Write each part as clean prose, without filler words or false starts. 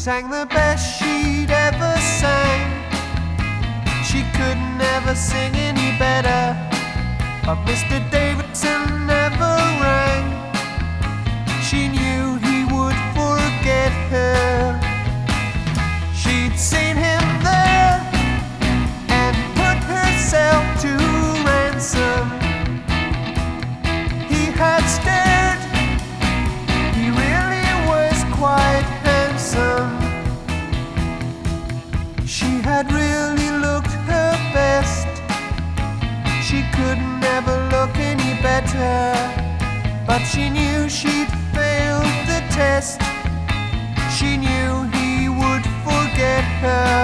sang the best she'd ever sang. She could never sing any better, but Mr. Davidson never rang. She knew he would forget her. She'd seen him there and put herself to ransom. He had stared, he really was quite handsome. She had really looked her best. She could never look any better, but she knew she'd failed the test. She knew he would forget her.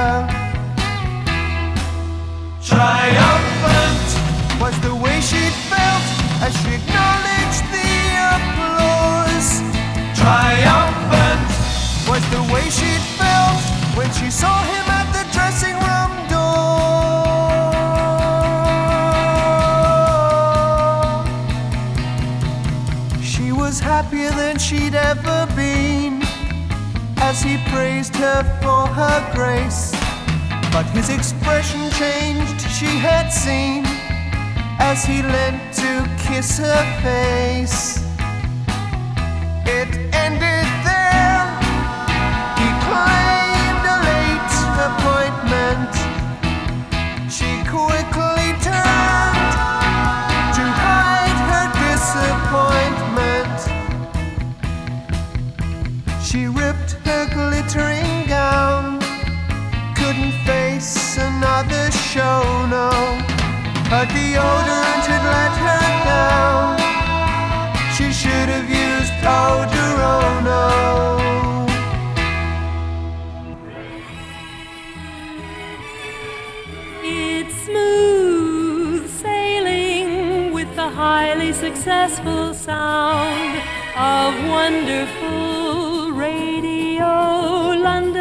Triumphant was the way she'd felt as she acknowledged the applause. Triumphant was the way she'd felt when she saw him at the dressing room door. She was happier than she'd ever been as he praised her for her grace. But his expression changed, she had seen, as he leant to kiss her face. It ended there. He claimed a late appointment. She quickly turned to hide her disappointment. She ripped her glittering gown, couldn't face another show, no. Her deodorant had let her down. She should have used Odorono. It's smooth sailing with the highly successful sound of wonderful Radio London.